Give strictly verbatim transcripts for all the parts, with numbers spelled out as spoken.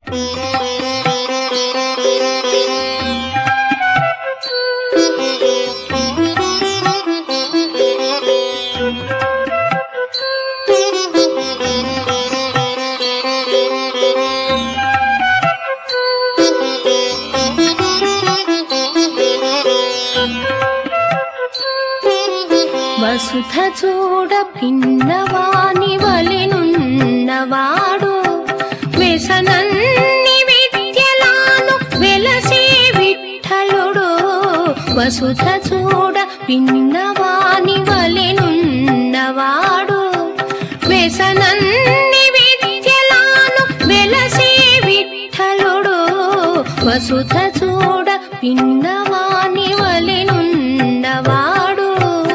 వసుధ చూడ పిన్నవాని వలెనున్నవాడు వ్యసనన్ని విద్యలాను వెలసే విఠలుడు. వసుధ చూడ పిన్నవాని వలెనున్నవాడు వ్యసనన్ని విద్యలాను వెలసే విఠలుడు. వసుధ చూడ పిన్నవాని వలెనున్నవాడు.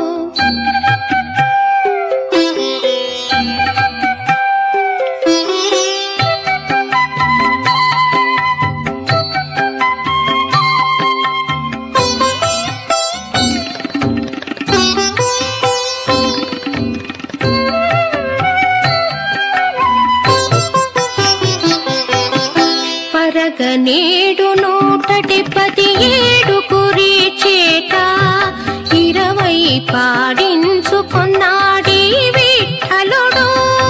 పరగనేడు నూటటి పది ఏడు కురి చేత ఇరవై పాడించుకొన్నాడి విఠలుడు.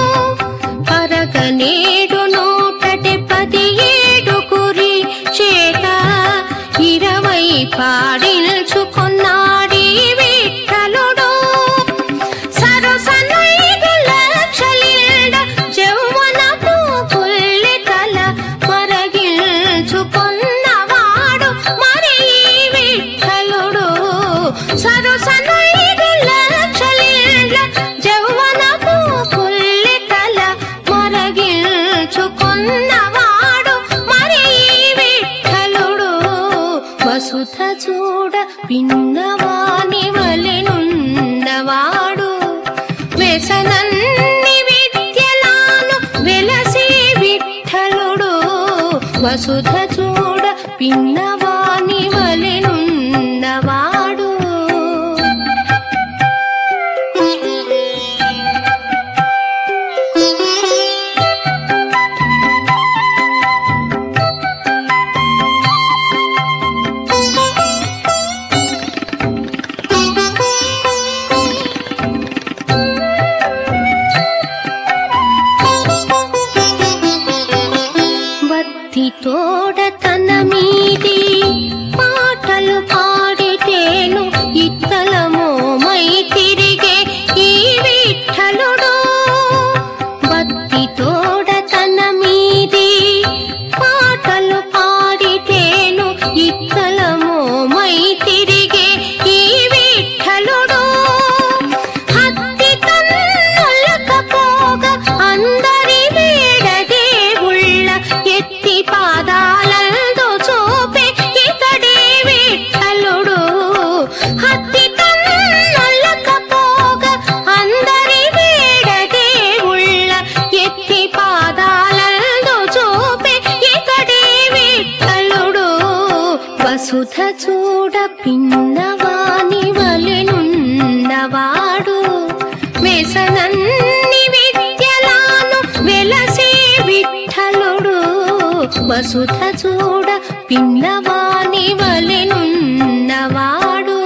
పరగనేడు నూటటి పది ఏడు కురి చేత ఇరవై పాడించుకొన్నాడి విఠలుడు. సరసనైదు లక్షలిండ జౌవనపు పుల్లికల మరగిల్చుకొన్నవాడు మరి విఠలుడు. సరసనైదు లక్షలిండ జౌవనపు పుల్లికల మరగిల్చుకొన్నవాడు మరి విఠలుడు. వసుధ చూడ పిన్నవాని వలెనున్నవాడు వ్యసనన్ని విద్యలాను వెలసే విఠలుడు. వసుధ చూడ పిన్నవాని వలెనున్నవాడు. తోడ తన మీది పాటలు పాడితేను ఇత్తలమోమై తిరిగే ఈ విఠలుడు. భక్తి తోడ తన మీది పాటలు పాడితేను ఇత్తలమోమై తిరిగే ఈ విఠలుడు. హత్తి తన్నొలకపోగా అందరి వేడ దేవుళ్ళ ఎత్తి పాదాలందు చూపే ఇతడే విఠలుడు. హత్తి తన్నొలకపోగా అందరి వేడ దేవుళ్ళ ఎత్తి పాదాలందు చూపే ఇతడే విఠలుడు. వసుధ చూడ పిన్నవాని వలెనున్నవాడు వ్యసనన్ని విద్యలాను వెలసే విఠలుడు. వసుధ చూడ పిన్నవాని వలెనున్నవాడు.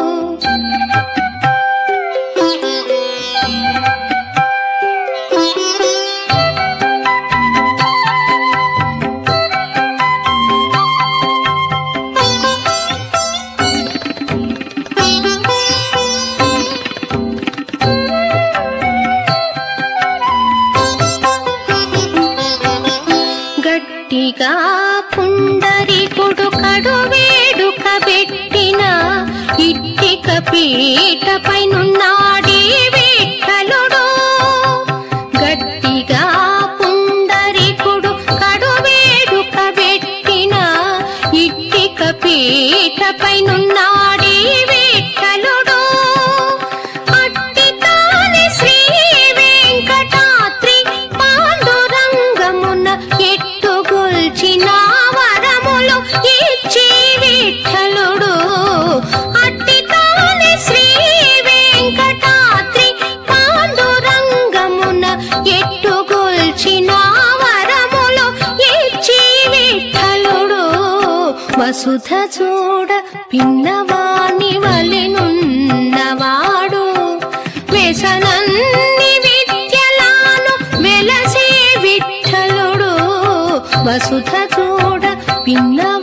గట్టిగా పుండరీకుడు కడు వేడుక పెట్టిన ఇట్టిక పీటపైనున్నాడి విఠలుడు. గట్టిగా పుండరీకుడు కడు వేడుక పెట్టిన ఇట్టిక పీటపైనున్నాడి విఠలుడు. అట్టి తాని శ్రీ వెంకటాద్రి పాండురంగమున ఎట్టుగొల్చిన వరములు ఇచ్చి విఠలుడు. అట్టి తాని శ్రీ వెంకటాద్రి వసుధ చూడ పిన్నవాని వలెనున్నవాడు వ్యసనన్ని విద్యలాను వెలసే విఠలుడు వసుధ చూడ పిన్నవాని